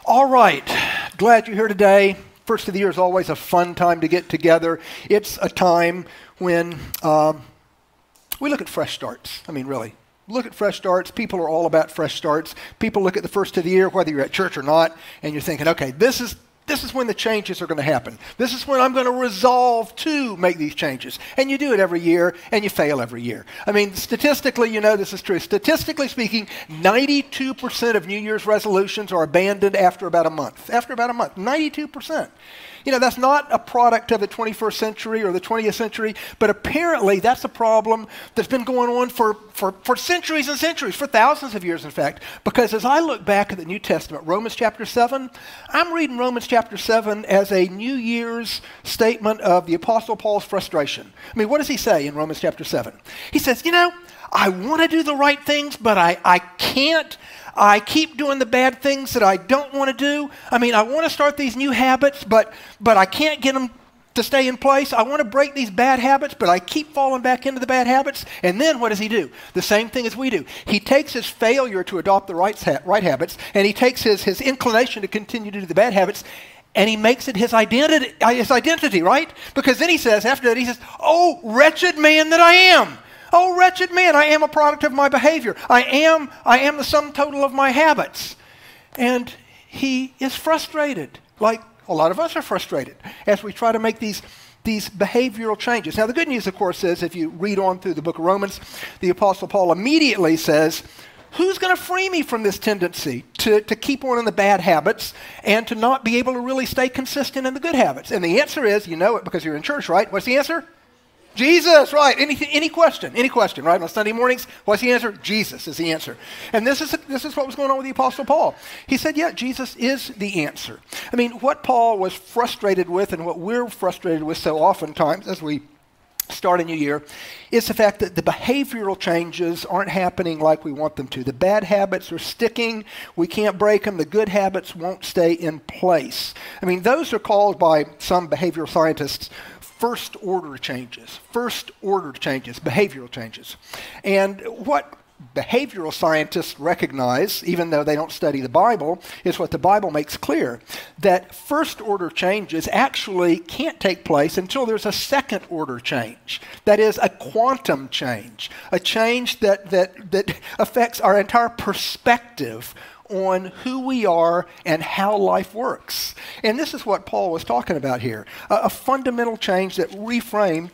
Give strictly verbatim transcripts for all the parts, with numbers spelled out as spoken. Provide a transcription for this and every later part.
All right, glad you're here today. First of the year is always a fun time to get together. It's a time when um, we look at fresh starts. I mean, really, look at fresh starts. People are all about fresh starts. People look at the first of the year, whether you're at church or not, and you're thinking, okay, this is This is when the changes are going to happen. This is when I'm going to resolve to make these changes. And you do it every year, and you fail every year. I mean, statistically, you know this is true. Statistically speaking, ninety-two percent of New Year's resolutions are abandoned after about a month. After about a month, ninety-two percent. You know, that's not a product of the twenty-first century or the twentieth century, but apparently that's a problem that's been going on for, for, for centuries and centuries, for thousands of years, in fact. Because as I look back at the New Testament, Romans chapter seven, I'm reading Romans chapter seven as a New Year's statement of the Apostle Paul's frustration. I mean, what does he say in Romans chapter seven? He says, you know, I want to do the right things, but I, I can't. I keep doing the bad things that I don't want to do. I mean, I want to start these new habits, but but I can't get them to stay in place. I want to break these bad habits, but I keep falling back into the bad habits. And then what does he do? The same thing as we do. He takes his failure to adopt the right, ha- right habits, and he takes his, his inclination to continue to do the bad habits, and he makes it his identity, his identity, right? Because then he says, after that, he says, oh, wretched man that I am. Oh, wretched man, I am a product of my behavior. I am, I am the sum total of my habits. And he is frustrated, like a lot of us are frustrated, as we try to make these, these behavioral changes. Now, the good news, of course, is if you read on through the book of Romans, the Apostle Paul immediately says, who's going to free me from this tendency to, to keep on in the bad habits and to not be able to really stay consistent in the good habits? And the answer is, you know it because you're in church, right? What's the answer? Jesus, right. Any, any question, any question, right? On Sunday mornings, what's the answer? Jesus is the answer. And this is, this is what was going on with the Apostle Paul. He said, yeah, Jesus is the answer. I mean, what Paul was frustrated with and what we're frustrated with so oftentimes as we start a new year is the fact that the behavioral changes aren't happening like we want them to. The bad habits are sticking. We can't break them. The good habits won't stay in place. I mean, those are called by some behavioral scientists first order changes, first order changes, behavioral changes. And what behavioral scientists recognize, even though they don't study the Bible, is what the Bible makes clear, that first order changes actually can't take place until there's a second order change. That is a quantum change, a change that, that, that affects our entire perspective on who we are and how life works. And this is what Paul was talking about here, a, a fundamental change that reframed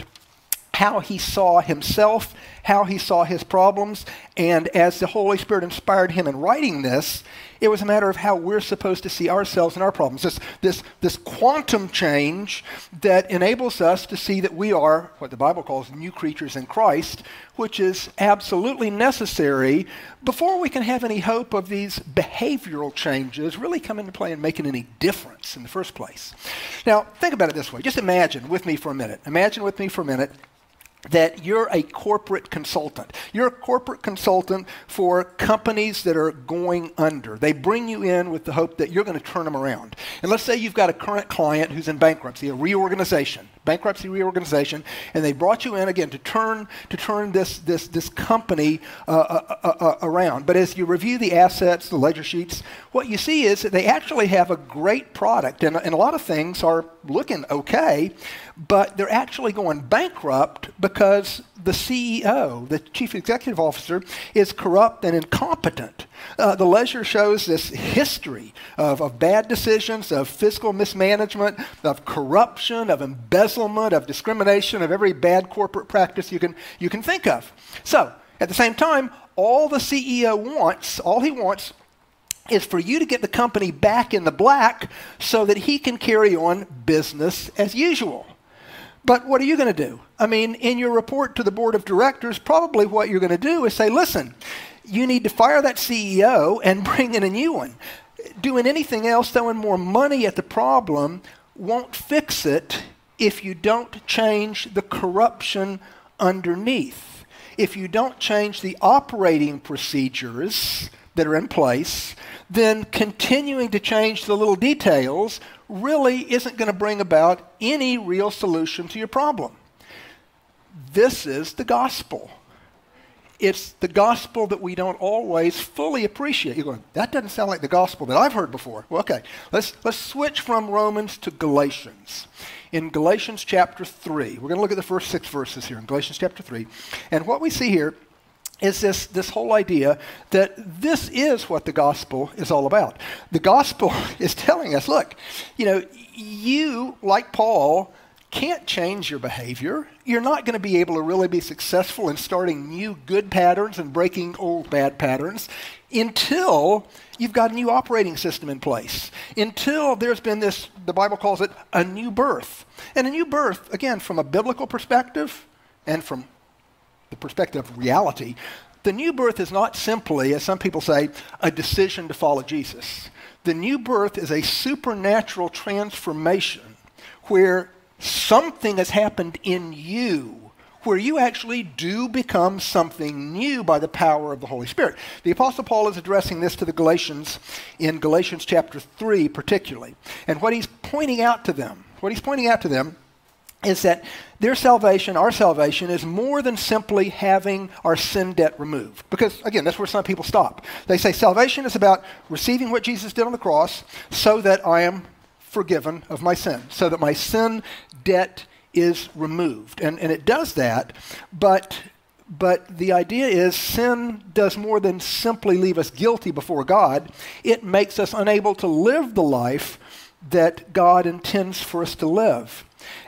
how he saw himself, how he saw his problems, and as the Holy Spirit inspired him in writing this, it was a matter of how we're supposed to see ourselves and our problems. This, this, this quantum change that enables us to see that we are what the Bible calls new creatures in Christ, which is absolutely necessary before we can have any hope of these behavioral changes really come into play and making any difference in the first place. Now, think about it this way. Just imagine with me for a minute. Imagine with me for a minute that you're a corporate consultant. You're a corporate consultant for companies that are going under. They bring you in with the hope that you're going to turn them around. And let's say you've got a current client who's in bankruptcy, a reorganization, bankruptcy reorganization, and they brought you in again to turn to turn this this this company uh, uh, uh, uh, around. But as you review the assets, the ledger sheets, what you see is that they actually have a great product, and, and a lot of things are looking okay, but they're actually going bankrupt because the C E O, the chief executive officer, is corrupt and incompetent. Uh, the ledger shows this history of, of bad decisions, of fiscal mismanagement, of corruption, of embezzlement, of discrimination, of every bad corporate practice you can you can think of. So, at the same time, all the C E O wants, all he wants, is for you to get the company back in the black so that he can carry on business as usual. But what are you going to do? I mean, in your report to the board of directors, probably what you're going to do is say, listen, you need to fire that C E O and bring in a new one. Doing anything else, throwing more money at the problem, won't fix it if you don't change the corruption underneath. If you don't change the operating procedures that are in place, then continuing to change the little details really isn't going to bring about any real solution to your problem. This is the gospel. it's the gospel that we don't always fully appreciate. You're going, that doesn't sound like the gospel that I've heard before. Well, okay, let's, let's switch from Romans to Galatians. In Galatians chapter three, we're going to look at the first six verses here in Galatians chapter three. And what we see here is this, this whole idea that this is what the gospel is all about. The gospel is telling us, look, you know, you, like Paul, can't change your behavior. You're not going to be able to really be successful in starting new good patterns and breaking old bad patterns until you've got a new operating system in place, until there's been this, the Bible calls it a new birth. And a new birth, again, from a biblical perspective and from the perspective of reality, the new birth is not simply, as some people say, a decision to follow Jesus. The new birth is a supernatural transformation where something has happened in you, where you actually do become something new by the power of the Holy Spirit. The Apostle Paul is addressing this to the Galatians in Galatians chapter three particularly. And what he's pointing out to them, what he's pointing out to them is that their salvation, our salvation, is more than simply having our sin debt removed. Because, again, that's where some people stop. They say salvation is about receiving what Jesus did on the cross so that I am forgiven of my sin, so that my sin debt is removed. And, and it does that, but, but the idea is sin does more than simply leave us guilty before God. It makes us unable to live the life that God intends for us to live.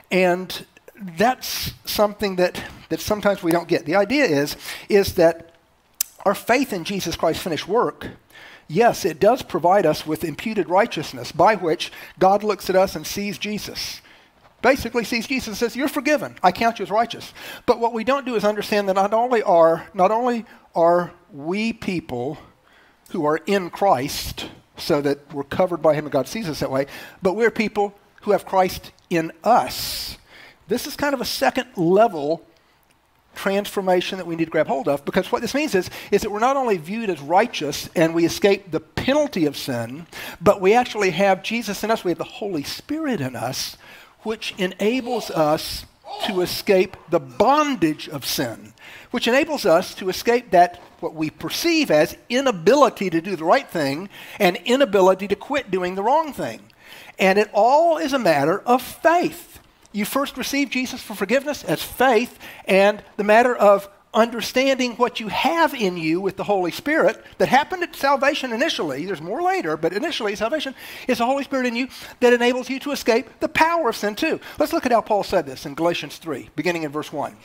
And that's something that, that sometimes we don't get. The idea is, is that our faith in Jesus Christ's finished work, yes, it does provide us with imputed righteousness by which God looks at us and sees Jesus. Basically sees Jesus and says, you're forgiven. I count you as righteous. But what we don't do is understand that not only are, not only are we people who are in Christ, so that we're covered by him and God sees us that way, but we're people who have Christ in us. This is kind of a second level transformation that we need to grab hold of, because what this means is, is that we're not only viewed as righteous and we escape the penalty of sin, but we actually have Jesus in us. We have the Holy Spirit in us, which enables us to escape the bondage of sin, which enables us to escape that, what we perceive as inability to do the right thing and inability to quit doing the wrong thing. And it all is a matter of faith. You first receive Jesus for forgiveness as faith, and the matter of understanding what you have in you with the Holy Spirit that happened at salvation initially, there's more later, but initially salvation is the Holy Spirit in you that enables you to escape the power of sin too. Let's look at how Paul said this in Galatians three, beginning in verse one.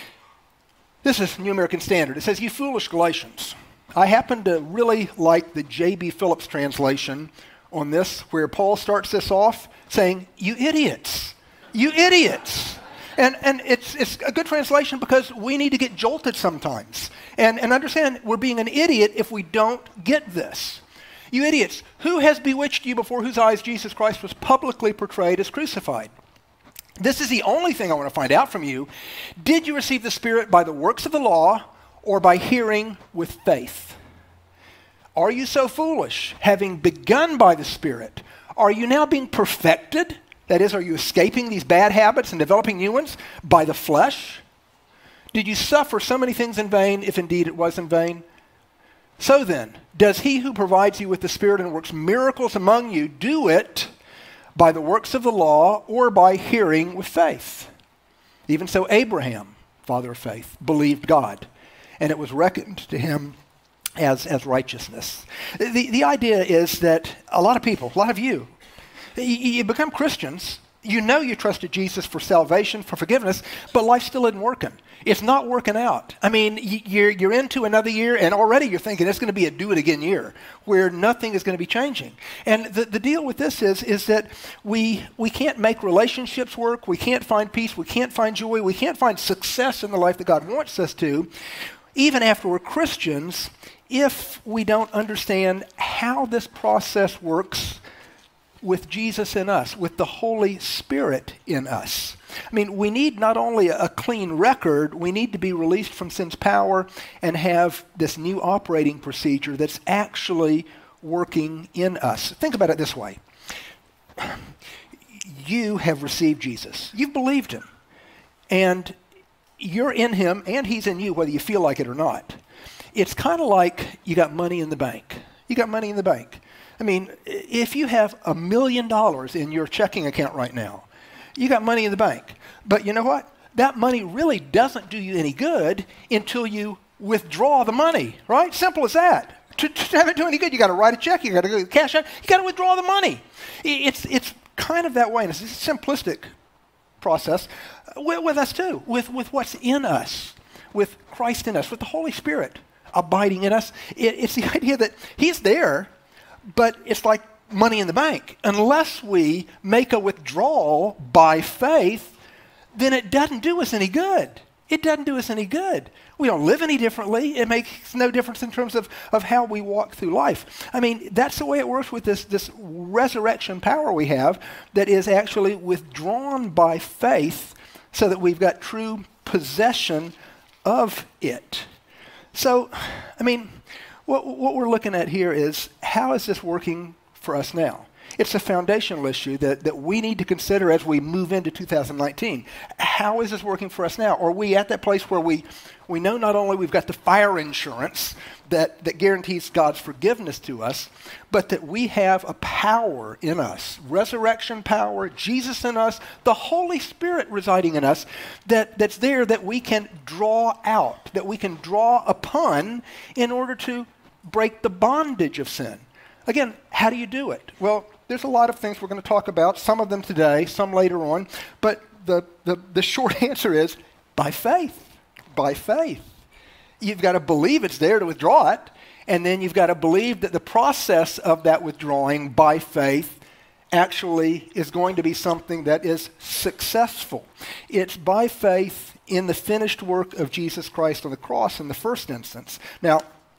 This is New American Standard. It says, you foolish Galatians. I happen to really like the J B Phillips translation on this, where Paul starts this off saying, you idiots, you idiots. And and it's it's a good translation because we need to get jolted sometimes. And, and understand we're being an idiot if we don't get this. You idiots, who has bewitched you before whose eyes Jesus Christ was publicly portrayed as crucified? This is the only thing I want to find out from you. Did you receive the Spirit by the works of the law or by hearing with faith? Are you so foolish, having begun by the Spirit? Are you now being perfected? That is, are you escaping these bad habits and developing new ones by the flesh? Did you suffer so many things in vain, if indeed it was in vain? So then, does he who provides you with the Spirit and works miracles among you do it by the works of the law or by hearing with faith? Even so, Abraham, father of faith, believed God, and it was reckoned to him as, as righteousness. The, the idea is that a lot of people, a lot of you, you, you become Christians. You know you trusted Jesus for salvation, for forgiveness, but life still isn't working. It's not working out. I mean, you're, you're into another year, and already you're thinking it's going to be a do-it-again year where nothing is going to be changing. And the, the deal with this is, is that we, we can't make relationships work. We can't find peace. We can't find joy. We can't find success in the life that God wants us to, even after we're Christians, if we don't understand how this process works with Jesus in us, with the Holy Spirit in us. I mean, we need not only a clean record, we need to be released from sin's power and have this new operating procedure that's actually working in us. Think about it this way. You have received Jesus. You've believed him. And you're in him and he's in you, whether you feel like it or not. it's kind of like you got money in the bank. You got money in the bank. I mean, if you have a million dollars in your checking account right now, you got money in the bank. But you know what? That money really doesn't do you any good until you withdraw the money, right? Simple as that. To, to have it do any good, you got to write a check, you got to go cash out, you got to withdraw the money. It's it's kind of that way, and it's a simplistic process with, with us too, with, with what's in us, with Christ in us, with the Holy Spirit abiding in us. It, it's the idea that He's there, but it's like money in the bank. Unless we make a withdrawal by faith, then it doesn't do us any good. It doesn't do us any good. We don't live any differently. It makes no difference in terms of, of how we walk through life. I mean, that's the way it works with this, this resurrection power we have that is actually withdrawn by faith so that we've got true possession of it. So, I mean, what, what we're looking at here is, how is this working for us now? It's a foundational issue that, that we need to consider as we move into two thousand nineteen. How is this working for us now? Are we at that place where we, we know not only we've got the fire insurance that, that guarantees God's forgiveness to us, but that we have a power in us, resurrection power, Jesus in us, the Holy Spirit residing in us, that, that's there that we can draw out, that we can draw upon in order to break the bondage of sin. Again, how do you do it? Well, there's a lot of things we're going to talk about, some of them today, some later on, but the, the, the short answer is by faith. By faith. You've got to believe it's there to withdraw it, and then you've got to believe that the process of that withdrawing by faith actually is going to be something that is successful. It's by faith in the finished work of Jesus Christ on the cross in the first instance. Now,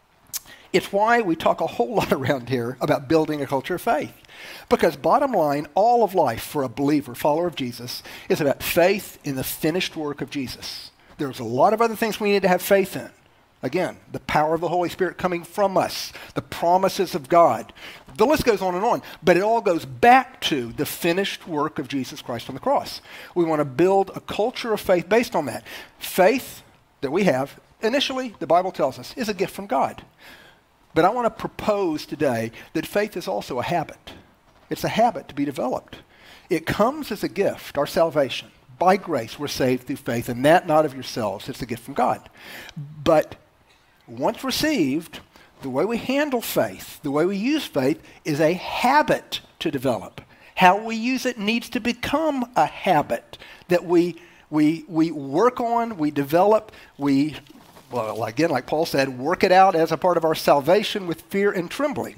it's why we talk a whole lot around here about building a culture of faith. Because bottom line, all of life for a believer, follower of Jesus, is about faith in the finished work of Jesus. There's a lot of other things we need to have faith in. Again, the power of the Holy Spirit coming from us, the promises of God. The list goes on and on, but it all goes back to the finished work of Jesus Christ on the cross. We want to build a culture of faith based on that. Faith that we have, initially, the Bible tells us, is a gift from God. But I want to propose today that faith is also a habit. It's a habit to be developed. It comes as a gift, our salvation. By grace, we're saved through faith, and that not of yourselves. It's a gift from God. But once received, the way we handle faith, the way we use faith, is a habit to develop. How we use it needs to become a habit that we, we, we work on, we develop, we... Well, again, like Paul said, work it out as a part of our salvation with fear and trembling.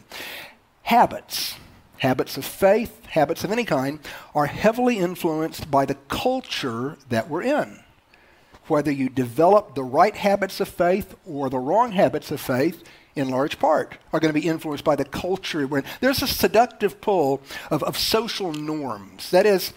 Habits, habits of faith, habits of any kind, are heavily influenced by the culture that we're in. Whether you develop the right habits of faith or the wrong habits of faith, in large part, are going to be influenced by the culture we're in. There's a seductive pull of, of social norms. That is,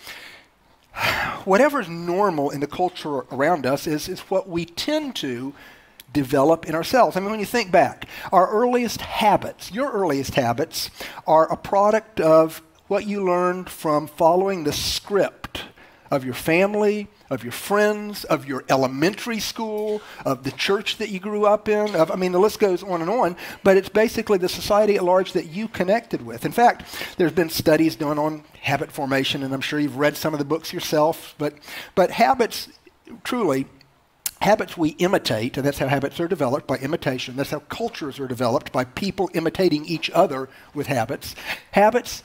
whatever's normal in the culture around us is, is what we tend to develop in ourselves. I mean, when you think back, our earliest habits, your earliest habits, are a product of what you learned from following the script of your family, of your friends, of your elementary school, of the church that you grew up in. Of, I mean, the list goes on and on, but it's basically the society at large that you connected with. In fact, there's been studies done on habit formation, and I'm sure you've read some of the books yourself, but, but habits, truly, habits we imitate, and that's how habits are developed, by imitation. That's how cultures are developed, by people imitating each other with habits. Habits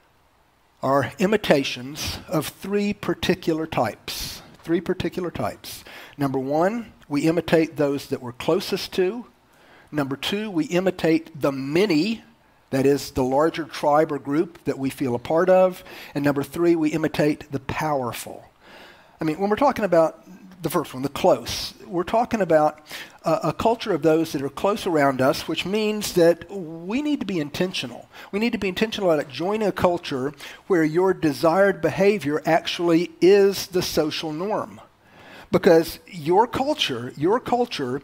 are imitations of three particular types. Three particular types. Number one, we imitate those that we're closest to. Number two, we imitate the many, that is, the larger tribe or group that we feel a part of. And number three, we imitate the powerful. I mean, when we're talking about the first one, the close, we're talking about a, a culture of those that are close around us, which means that we need to be intentional. We need to be intentional about joining a culture where your desired behavior actually is the social norm. Because your culture, your culture,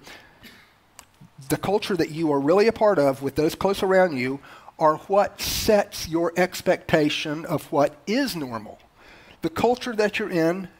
the culture that you are really a part of with those close around you, are what sets your expectation of what is normal. The culture that you're in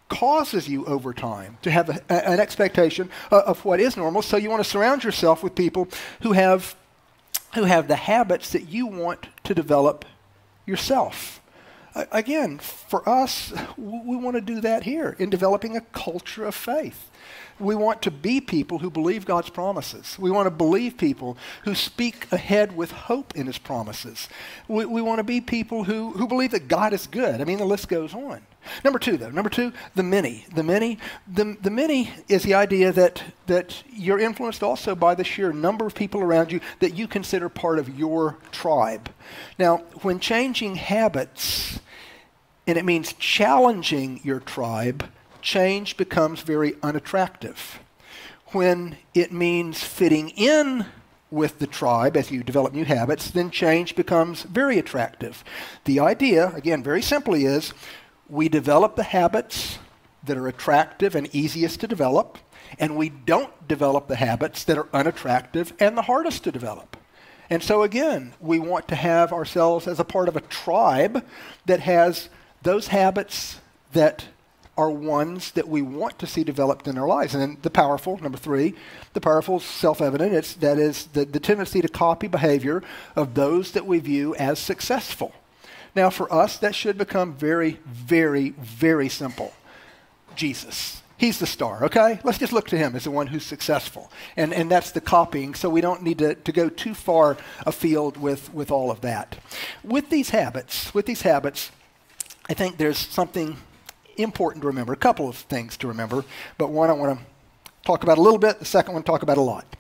causes you over time to have a, a, an expectation uh, of what is normal. So you want to surround yourself with people who have who have the habits that you want to develop yourself. Uh, again, for us, w- we want to do that here in developing a culture of faith. We want to be people who believe God's promises. We want to believe people who speak ahead with hope in his promises. We, we want to be people who, who believe that God is good. I mean, the list goes on. Number two, though. Number two, the many. The many, the, the many is the idea that, that you're influenced also by the sheer number of people around you that you consider part of your tribe. Now, when changing habits, and it means challenging your tribe, change becomes very unattractive. When it means fitting in with the tribe as you develop new habits, then change becomes very attractive. The idea, again, very simply is we develop the habits that are attractive and easiest to develop, and we don't develop the habits that are unattractive and the hardest to develop. And so again, we want to have ourselves as a part of a tribe that has those habits that are ones that we want to see developed in our lives. And then the powerful, number three, the powerful, self-evident, it's, that is the, the tendency to copy behavior of those that we view as successful. Now for us, that should become very, very, very simple. Jesus. He's the star, okay? Let's just look to him as the one who's successful. And, and that's the copying, so we don't need to, to go too far afield with, with all of that. With these habits, with these habits, I think there's something important to remember, a couple of things to remember, but one I want to talk about a little bit, the second one talk about a lot.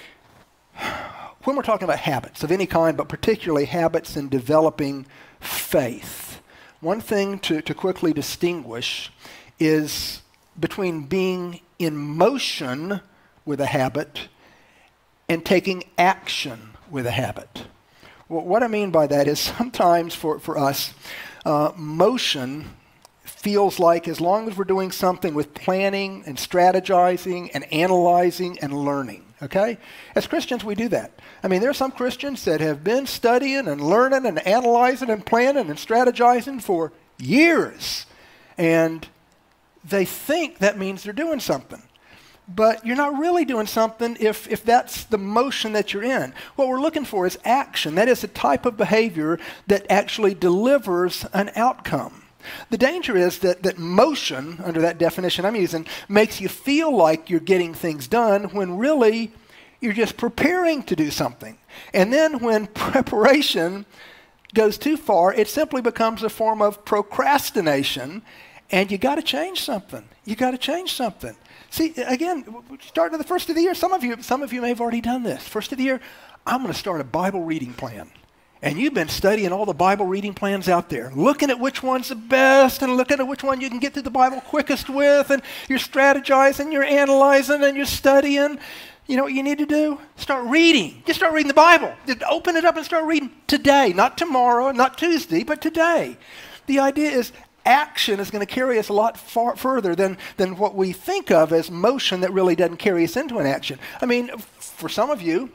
When we're talking about habits of any kind, but particularly habits in developing faith, one thing to, to quickly distinguish is between being in motion with a habit and taking action with a habit. Well, what I mean by that is sometimes for, for us, uh, motion feels like as long as we're doing something with planning and strategizing and analyzing and learning, okay? As Christians, we do that. I mean, there are some Christians that have been studying and learning and analyzing and planning and strategizing for years, and they think that means they're doing something. But you're not really doing something if, if that's the motion that you're in. What we're looking for is action. That is a type of behavior that actually delivers an outcome. The danger is that, that motion, under that definition I'm using, makes you feel like you're getting things done when really you're just preparing to do something. And then when preparation goes too far, it simply becomes a form of procrastination, and you got to change something. You got to change something. See, again, starting at the first of the year, some of you, some of you may have already done this. First of the year, I'm going to start a Bible reading plan. And you've been studying all the Bible reading plans out there, looking at which one's the best and looking at which one you can get through the Bible quickest with, and you're strategizing, you're analyzing, and you're studying. You know what you need to do? Start reading. Just start reading the Bible. Just open it up and start reading today, not tomorrow, not Tuesday, but today. The idea is action is going to carry us a lot far further than, than what we think of as motion that really doesn't carry us into an action. I mean, for some of you,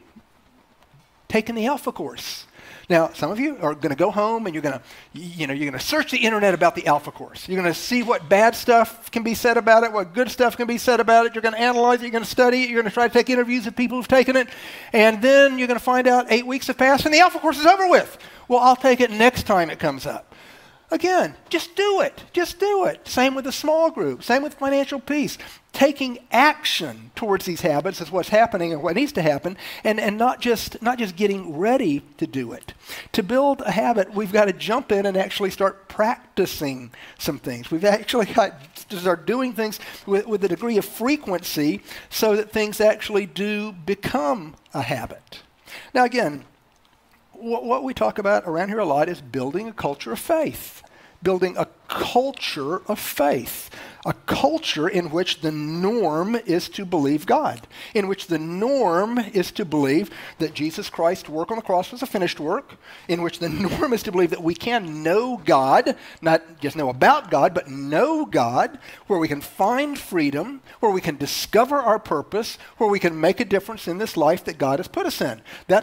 taking the Alpha course. Now, some of you are going to go home and you're going to, you know, you're going to search the internet about the Alpha course. You're going to see what bad stuff can be said about it, what good stuff can be said about it. You're going to analyze it. You're going to study it. You're going to try to take interviews with people who've taken it. And then you're going to find out eight weeks have passed and the Alpha course is over with. Well, I'll take it next time it comes up. Again, just do it. Just do it. Same with the small group. Same with financial peace. Taking action towards these habits is what's happening and what needs to happen, and, and not just not just getting ready to do it. To build a habit, we've got to jump in and actually start practicing some things. We've actually got to start doing things with, with a degree of frequency so that things actually do become a habit. Now again, what, what we talk about around here a lot is building a culture of faith. Building a culture of faith. A culture in which the norm is to believe God. In which the norm is to believe that Jesus Christ's work on the cross was a finished work. In which the norm is to believe that we can know God, not just know about God, but know God, where we can find freedom, where we can discover our purpose, where we can make a difference in this life that God has put us in. That's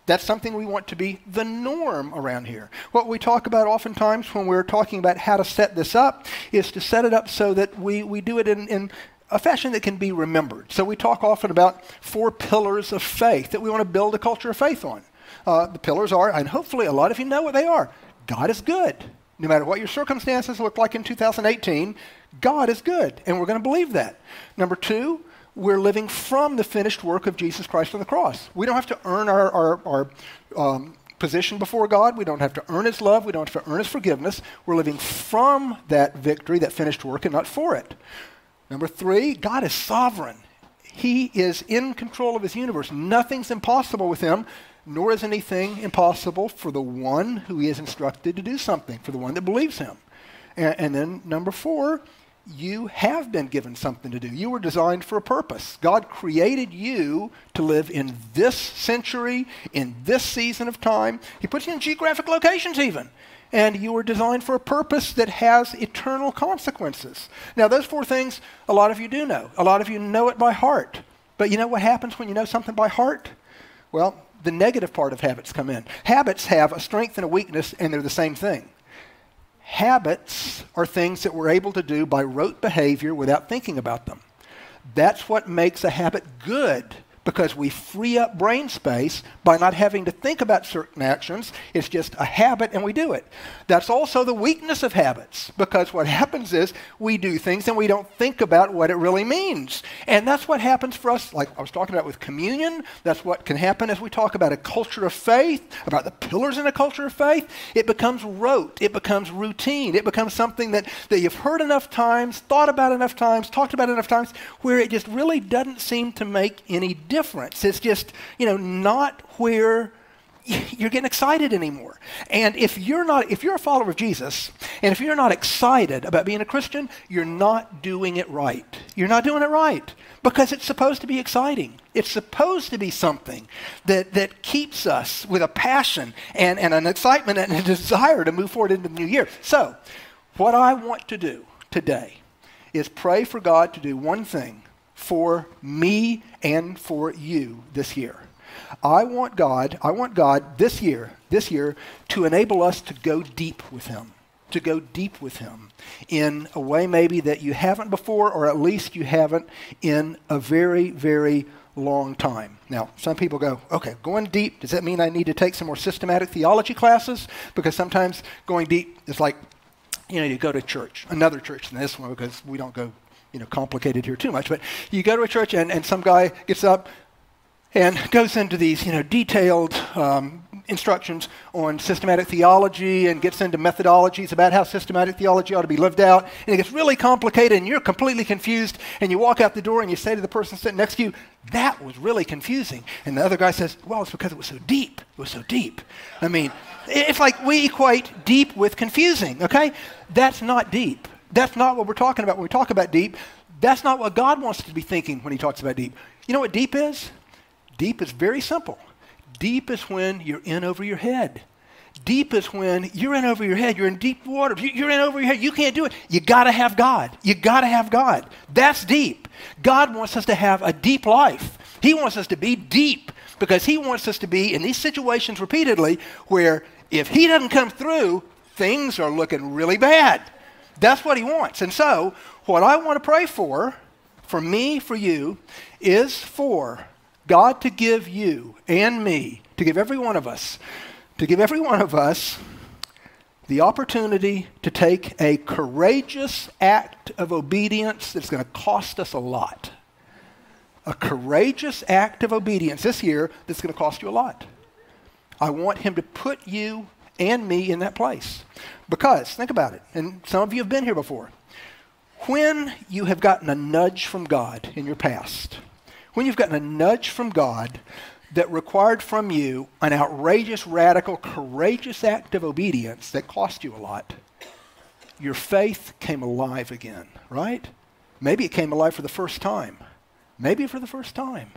That's something we want to be the norm around here. What we talk about oftentimes when we're talking about how to set this up is to set it up so that we, we do it in, in a fashion that can be remembered. So we talk often about four pillars of faith that we want to build a culture of faith on. Uh, the pillars are, and hopefully a lot of you know what they are. God is good. No matter what your circumstances look like in two thousand eighteen, God is good, and we're going to believe that. Number two, we're living from the finished work of Jesus Christ on the cross. We don't have to earn our, our, our um, position before God. We don't have to earn his love. We don't have to earn his forgiveness. We're living from that victory, that finished work, and not for it. Number three, God is sovereign. He is in control of his universe. Nothing's impossible with him, nor is anything impossible for the one who he has instructed to do something, for the one that believes him. And, and then number four, you have been given something to do. You were designed for a purpose. God created you to live in this century, in this season of time. He puts you in geographic locations even. And you were designed for a purpose that has eternal consequences. Now, those four things, a lot of you do know. A lot of you know it by heart. But you know what happens when you know something by heart? Well, the negative part of habits come in. Habits have a strength and a weakness, and they're the same thing. Habits are things that we're able to do by rote behavior without thinking about them. That's what makes a habit good, because we free up brain space by not having to think about certain actions. It's just a habit and we do it. That's also the weakness of habits, because what happens is we do things and we don't think about what it really means. And that's what happens for us, like I was talking about with communion. That's what can happen as we talk about a culture of faith, about the pillars in a culture of faith. It becomes rote. It becomes routine. It becomes something that, that you've heard enough times, thought about enough times, talked about enough times, where it just really doesn't seem to make any difference. It's just, you know, not where you're getting excited anymore. And if you're not, if you're a follower of Jesus, and if you're not excited about being a Christian, you're not doing it right. You're not doing it right, because it's supposed to be exciting. It's supposed to be something that, that keeps us with a passion and, and an excitement and a desire to move forward into the new year. So, what I want to do today is pray for God to do one thing for me and for you this year. I want God, I want God this year, this year to enable us to go deep with him, to go deep with him in a way maybe that you haven't before, or at least you haven't in a very, very long time. Now, some people go, okay, going deep, does that mean I need to take some more systematic theology classes? Because sometimes going deep is like, you know, you go to church, another church than this one, because we don't go, you know, complicated here too much, but you go to a church and, and some guy gets up and goes into these, you know, detailed um, instructions on systematic theology and gets into methodologies about how systematic theology ought to be lived out. And it gets really complicated and you're completely confused, and you walk out the door and you say to the person sitting next to you, that was really confusing. And the other guy says, well, it's because it was so deep. It was so deep. I mean, it's like we equate deep with confusing, okay? That's not deep. That's not what we're talking about when we talk about deep. That's not what God wants us to be thinking when he talks about deep. You know what deep is? Deep is very simple. Deep is when you're in over your head. Deep is when you're in over your head. You're in deep water. You're in over your head. You can't do it. You got to have God. You got to have God. That's deep. God wants us to have a deep life. He wants us to be deep, because he wants us to be in these situations repeatedly where if he doesn't come through, things are looking really bad. That's what he wants. And so what I want to pray for, for me, for you, is for God to give you and me, to give every one of us, to give every one of us the opportunity to take a courageous act of obedience that's going to cost us a lot. A courageous act of obedience this year that's going to cost you a lot. I want him to put you and me in that place. Because, think about it, and some of you have been here before. When you have gotten a nudge from God in your past, when you've gotten a nudge from God that required from you an outrageous, radical, courageous act of obedience that cost you a lot, your faith came alive again, right? Maybe it came alive for the first time. Maybe for the first time.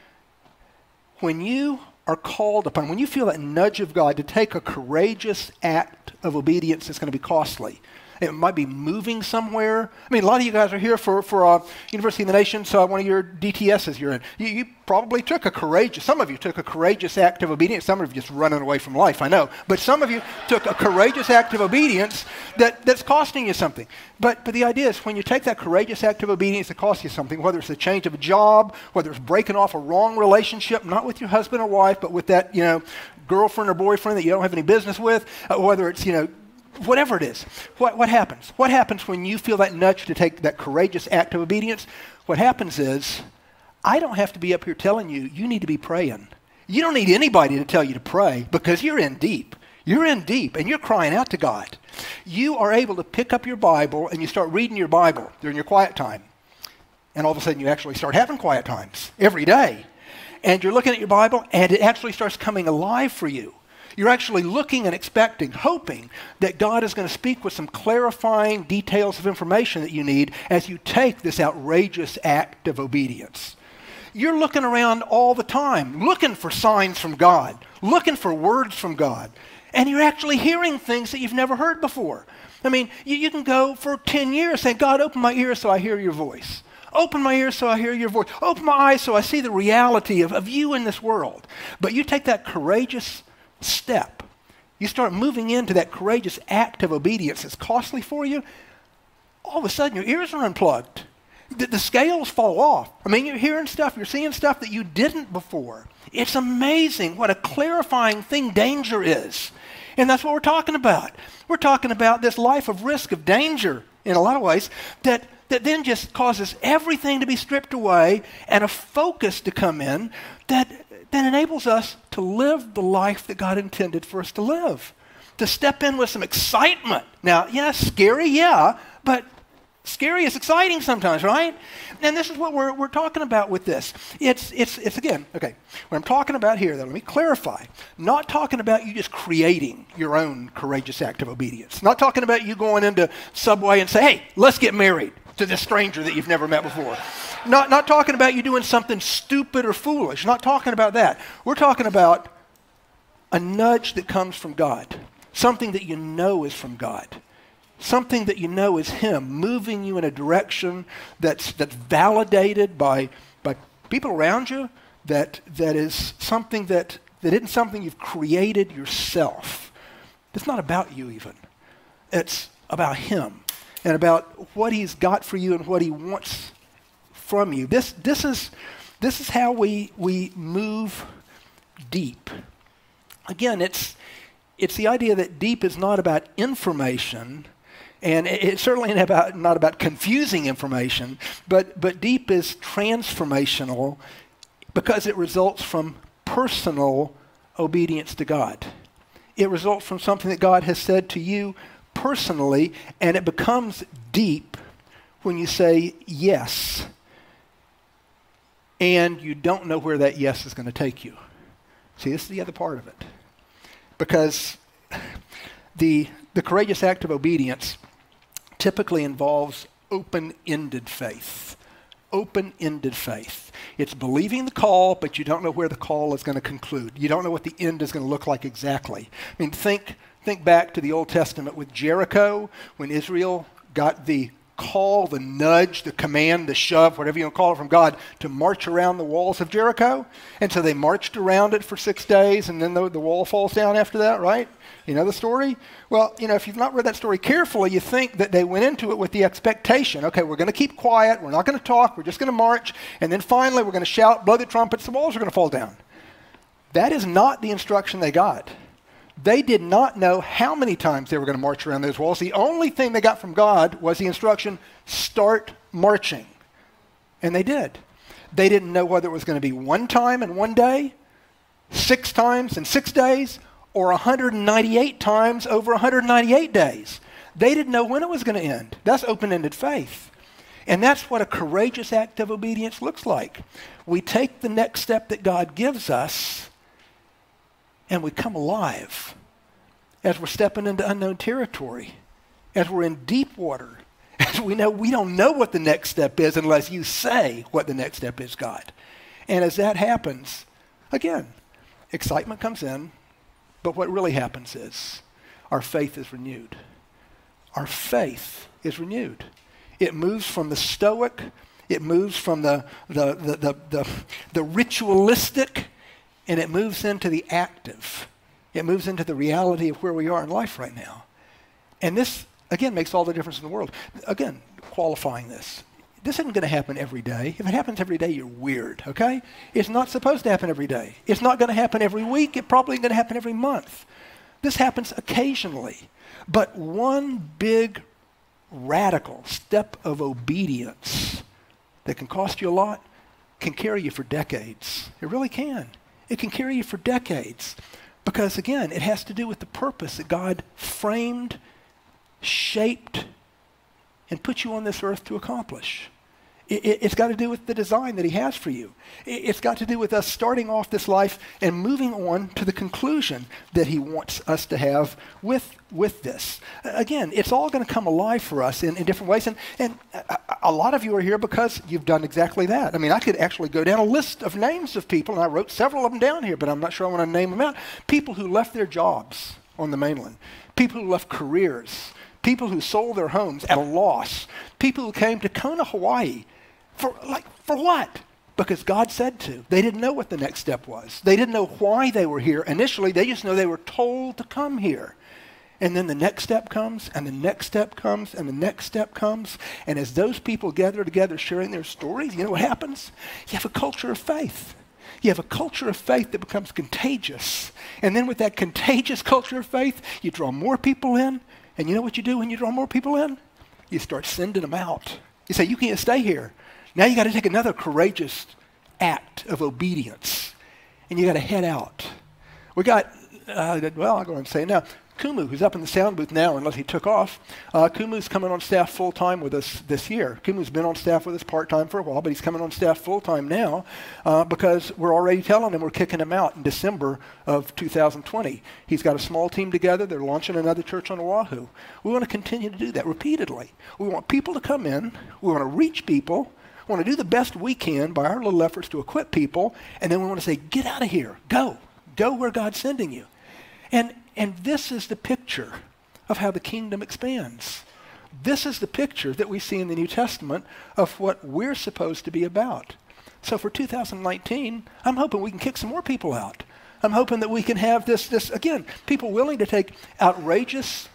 When you are called upon, when you feel that nudge of God to take a courageous act of obedience that's going to be costly, It might be moving somewhere. I mean, a lot of you guys are here for, for uh, University of the Nations, so one of your D T Ss you're in. You, you probably took a courageous, some of you took a courageous act of obedience. Some of you just running away from life, I know. But some of you took a courageous act of obedience that, that's costing you something. But, but the idea is when you take that courageous act of obedience that costs you something, whether it's a change of a job, whether it's breaking off a wrong relationship, not with your husband or wife, but with that, you know, girlfriend or boyfriend that you don't have any business with, uh, whether it's, you know, whatever it is, what, what happens? What happens when you feel that nudge to take that courageous act of obedience? What happens is, I don't have to be up here telling you, you need to be praying. You don't need anybody to tell you to pray because you're in deep. You're in deep and you're crying out to God. You are able to pick up your Bible and you start reading your Bible during your quiet time. And all of a sudden you actually start having quiet times every day. And you're looking at your Bible and it actually starts coming alive for you. You're actually looking and expecting, hoping that God is going to speak with some clarifying details of information that you need as you take this outrageous act of obedience. You're looking around all the time, looking for signs from God, looking for words from God, and you're actually hearing things that you've never heard before. I mean, you, you can go for ten years saying, God, open my ears so I hear your voice. Open my ears so I hear your voice. Open my eyes so I see the reality of, of you in this world. But you take that courageous step. You start moving into that courageous act of obedience that's costly for you. All of a sudden, your ears are unplugged. The, the scales fall off. I mean, you're hearing stuff, you're seeing stuff that you didn't before. It's amazing what a clarifying thing danger is. And that's what we're talking about. We're talking about this life of risk, of danger, in a lot of ways, that, that then just causes everything to be stripped away and a focus to come in that that enables us to live the life that God intended for us to live, to step in with some excitement. Now, yeah, scary, yeah, but scary is exciting sometimes, right? And this is what we're, we're talking about with this. It's, it's, it's again, okay, what I'm talking about here, though, let me clarify, not talking about you just creating your own courageous act of obedience, not talking about you going into Subway and say, hey, let's get married to this stranger that you've never met before. Not, not talking about you doing something stupid or foolish. Not talking about that. We're talking about a nudge that comes from God. Something that you know is from God. Something that you know is Him moving you in a direction that's, that's validated by, by people around you, that, that is something that, that isn't something you've created yourself. It's not about you even. It's about Him and about what He's got for you and what He wants from you. This, this is, this is how we, we move deep. Again, it's, it's the idea that deep is not about information, and it, it's certainly not about, not about confusing information, but, but deep is transformational because it results from personal obedience to God. It results from something that God has said to you personally, and it becomes deep when you say yes. And you don't know where that yes is going to take you. See, this is the other part of it. Because the, the courageous act of obedience typically involves open-ended faith. Open-ended faith. It's believing the call, but you don't know where the call is going to conclude. You don't know what the end is going to look like exactly. I mean, think, think back to the Old Testament with Jericho, when Israel got the call, the nudge, the command, the shove, whatever you want to call it from God, to march around the walls of Jericho. And so they marched around it for six days, and then the, the wall falls down after that, right? You know the story? Well, you know, if you've not read that story carefully, you think that they went into it with the expectation, okay, we're going to keep quiet, we're not going to talk, we're just going to march, and then finally we're going to shout, blow the trumpets, the walls are going to fall down. That is not the instruction they got. They did not know how many times they were going to march around those walls. The only thing they got from God was the instruction, start marching. And they did. They didn't know whether it was going to be one time in one day, six times in six days, or one hundred ninety-eight times over one hundred ninety-eight days. They didn't know when it was going to end. That's open-ended faith. And that's what a courageous act of obedience looks like. We take the next step that God gives us, and we come alive as we're stepping into unknown territory, as we're in deep water, as we know we don't know what the next step is unless you say what the next step is, God. And as that happens, again, excitement comes in, but what really happens is our faith is renewed. our faith is renewed. It moves from the stoic, it moves from the, the, the, the, the, the ritualistic, and it moves into the active. It moves into the reality of where we are in life right now. And this, again, makes all the difference in the world. Again, qualifying this. This isn't going to happen every day. If it happens every day, you're weird, okay? It's not supposed to happen every day. It's not going to happen every week. It's probably going to happen every month. This happens occasionally. But one big radical step of obedience that can cost you a lot can carry you for decades. It really can. It can carry you for decades. Because, again, it has to do with the purpose that God framed, shaped, and put you on this earth to accomplish. It, it, it's got to do with the design that he has for you. It, it's got to do with us starting off this life and moving on to the conclusion that he wants us to have with, with this. Again, it's all going to come alive for us in, in different ways. And, and a, a lot of you are here because you've done exactly that. I mean, I could actually go down a list of names of people, and I wrote several of them down here, but I'm not sure I want to name them out. People who left their jobs on the mainland. People who left careers. People who sold their homes at a loss. People who came to Kona, Hawaii. For like for what? Because God said to. They didn't know what the next step was. They didn't know why they were here. Initially, they just know they were told to come here. And then the next step comes, and the next step comes, and the next step comes. And as those people gather together sharing their stories, you know what happens? You have a culture of faith. You have a culture of faith that becomes contagious. And then with that contagious culture of faith, you draw more people in. And you know what you do when you draw more people in? You start sending them out. You say, you can't stay here. Now you got to take another courageous act of obedience. And you got to head out. We got, uh, well, I'll go and say it now. Kumu, who's up in the sound booth now, unless he took off. Uh, Kumu's coming on staff full-time with us this year. Kumu's been on staff with us part-time for a while, but he's coming on staff full-time now uh, because we're already telling him we're kicking him out in December of two thousand twenty. He's got a small team together. They're launching another church on Oahu. We want to continue to do that repeatedly. We want people to come in. We want to reach people. We want to do the best we can by our little efforts to equip people, and then we want to say, get out of here. Go. Go where God's sending you. And And this is the picture of how the kingdom expands. This is the picture that we see in the New Testament of what we're supposed to be about. So for two thousand nineteen, I'm hoping we can kick some more people out. I'm hoping that we can have this, this again, people willing to take outrageous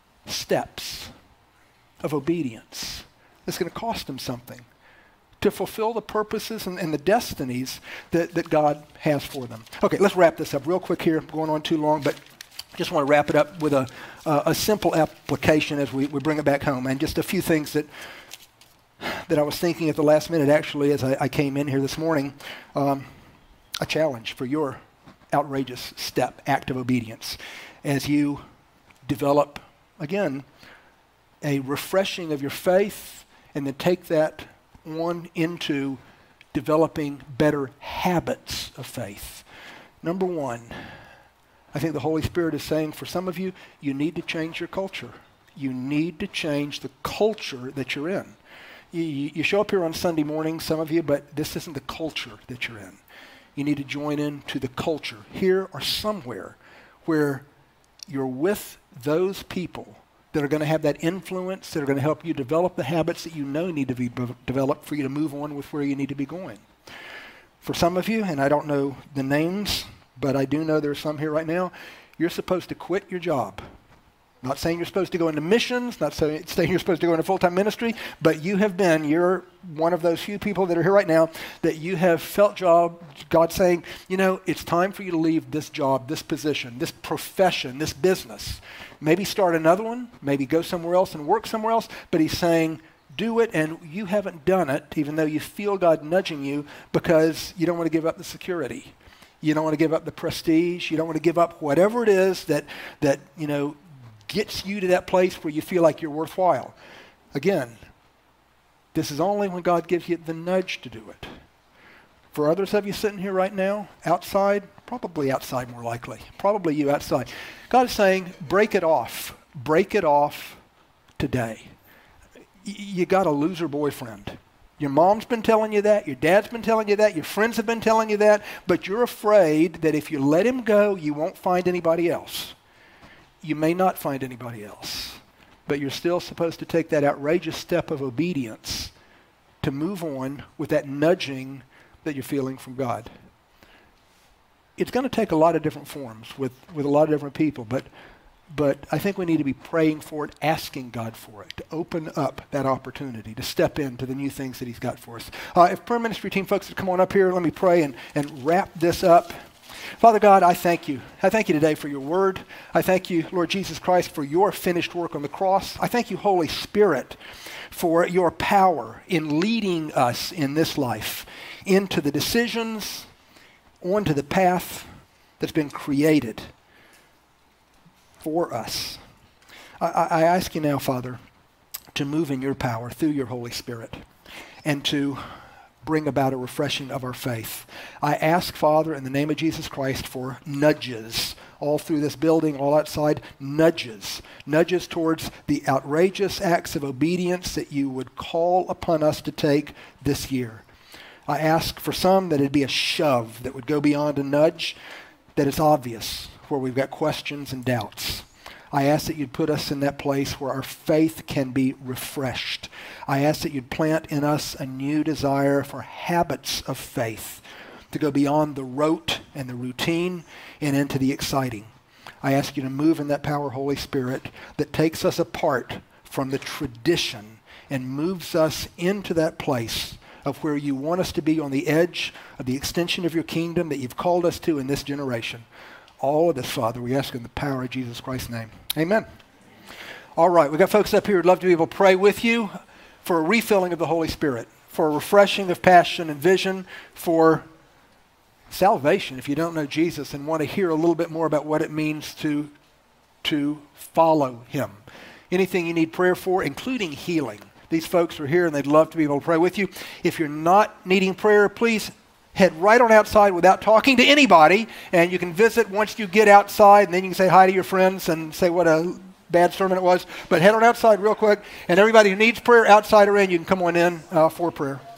steps of obedience. It's going to cost them something to fulfill the purposes and, and the destinies that, that God has for them. Okay, let's wrap this up real quick here. I'm going on too long, but just want to wrap it up with a, uh, a simple application as we, we bring it back home. And just a few things that that I was thinking at the last minute, actually, as I, I came in here this morning. Um, a challenge for your outrageous step, act of obedience, as you develop, again, a refreshing of your faith, and then take that on into developing better habits of faith. Number one, I think the Holy Spirit is saying for some of you, you need to change your culture. You need to change the culture that you're in. You, you, you show up here on Sunday morning, some of you, but this isn't the culture that you're in. You need to join in to the culture here or somewhere where you're with those people that are going to have that influence, that are going to help you develop the habits that you know need to be b- developed for you to move on with where you need to be going. For some of you, and I don't know the names, but I do know there's some here right now, you're supposed to quit your job. Not saying you're supposed to go into missions, not saying you're supposed to go into full-time ministry, but you have been, you're one of those few people that are here right now that you have felt job, God saying, you know, it's time for you to leave this job, this position, this profession, this business. Maybe start another one, maybe go somewhere else and work somewhere else, but he's saying, do it, and you haven't done it, even though you feel God nudging you, because you don't want to give up the security. You don't want to give up the prestige. You don't want to give up whatever it is that, that you know, gets you to that place where you feel like you're worthwhile. Again, this is only when God gives you the nudge to do it. For others of you sitting here right now, outside, probably outside more likely, probably you outside, God is saying, break it off. Break it off today. Y- you got a loser boyfriend. Your mom's been telling you that, your dad's been telling you that, your friends have been telling you that, but you're afraid that if you let him go, you won't find anybody else. You may not find anybody else. but you're still supposed to take that outrageous step of obedience to move on with that nudging that you're feeling from God. It's going to take a lot of different forms with, with a lot of different people, but but I think we need to be praying for it, asking God for it, to open up that opportunity, to step into the new things that he's got for us. Uh, if prayer ministry team folks would come on up here, let me pray and, and wrap this up. Father God, I thank you. I thank you today for your word. I thank you, Lord Jesus Christ, for your finished work on the cross. I thank you, Holy Spirit, for your power in leading us in this life into the decisions, onto the path that's been created for us. I, I ask you now, Father, to move in your power through your Holy Spirit and to bring about a refreshing of our faith. I ask, Father, in the name of Jesus Christ, for nudges all through this building, all outside, nudges, nudges towards the outrageous acts of obedience that you would call upon us to take this year. I ask for some that it'd be a shove that would go beyond a nudge, that it's obvious where we've got questions and doubts. I ask that you'd put us in that place where our faith can be refreshed. I ask that you'd plant in us a new desire for habits of faith to go beyond the rote and the routine and into the exciting. I ask you to move in that power, Holy Spirit, that takes us apart from the tradition and moves us into that place of where you want us to be on the edge of the extension of your kingdom that you've called us to in this generation. All of this, Father, we ask in the power of Jesus Christ's name. Amen. All right, we've got folks up here who'd love to be able to pray with you for a refilling of the Holy Spirit, for a refreshing of passion and vision, for salvation if you don't know Jesus and want to hear a little bit more about what it means to, to follow him. Anything you need prayer for, including healing. These folks are here and they'd love to be able to pray with you. If you're not needing prayer, please head right on outside without talking to anybody, and you can visit once you get outside, and then you can say hi to your friends and say what a bad sermon it was. But head on outside real quick, and everybody who needs prayer, outside or in, you can come on in uh, for prayer.